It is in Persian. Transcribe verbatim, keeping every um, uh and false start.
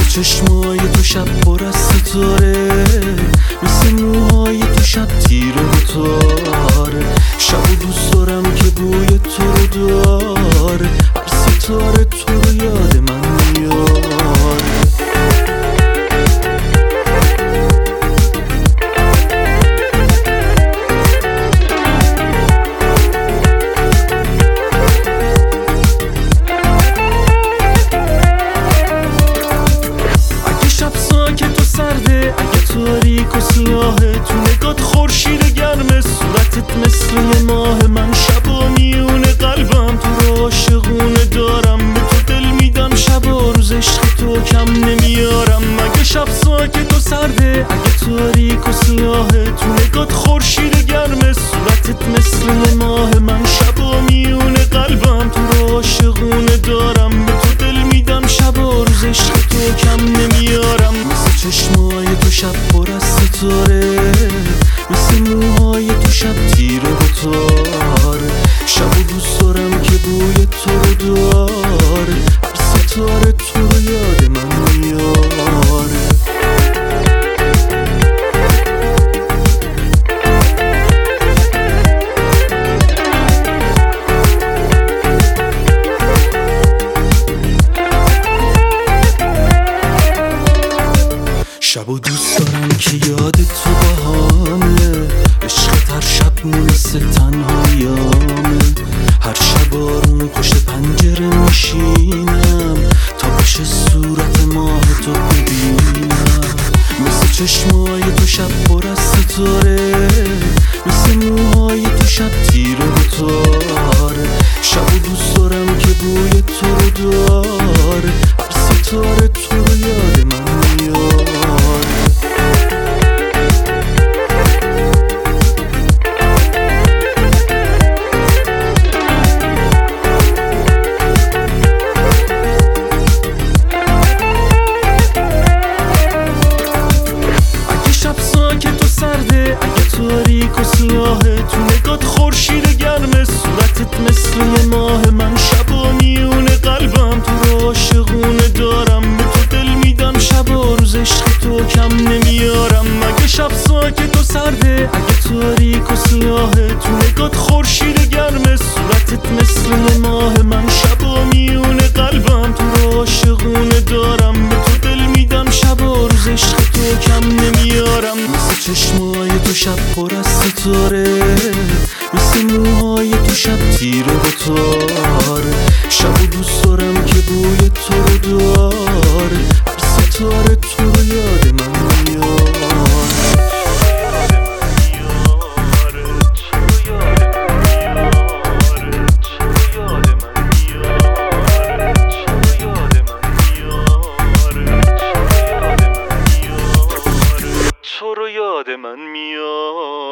چشمای تو شب پر از ستاره، مثل موهای تو شب تیره و تاره. شب و دوست دارم که بوی تو رو داره، هر ستاره تو رو یاد من میاره. تاریک و سیاهه، تو نگات خورشید گرمه، صورتت مثل یه ماه. من شبا میونه قلبم تو رو عاشقونه دارم، به تو دل میدم شب و روز عشق تو کم نمیارم. اگه شب ساکت و سرده، اگه تاریک و سیاهه، تو نگات خورشید گرمه، صورتت مثل یه ماه. من شبا میونه قلبم تو رو عاشقونه دارم، به تو دل میدم شب و روز عشق تو کم نمیارم. مثل چشمای تو شب پر از ستاره، مثل موهای تو شب تیره و تاره. شب و دوست دارم که بوی تو رو داره، هر ستاره تو رو یاد من میاره. شب و دوست دارم که یاد تو بهانه، عشقت هر شب مونس تنهاییامه. هر شب آروم پشت پنجره میشینم تا بشه صورت ماه تو ببینم. مثل چشمای تو شب پر از ستاره، مثل موهای تو شب تیره و تاره. شب و دوست دارم که بوی تو رو داره، هر ستاره تو رو یاد من میاره. تاریک و سیاهه، تو نگات خورشید گرمه، صورتت مثل یه ماه. من شبا میونه قلبم تو رو عاشقونه دارم، به تو دل میدم شب و روز عشق تو کم نمیارم. اگه شب ساکت و سرده، اگه تاریک و سیاهه، تو نگات خورشید گرمه، صورتت مثل یه ماه. من شبا میونه قلبم تو رو عاشقونه دارم، به تو دل میدم شب و روز عشق تو کم نمیارم. مثل چشمای تو شب پر از ستاره، مثل موهای تو شب تیره و تاره. شب و دوست دارم که بوی تو رو داره، هر ستاره تو رو یاد من میاره. تو رو یاد من میاد.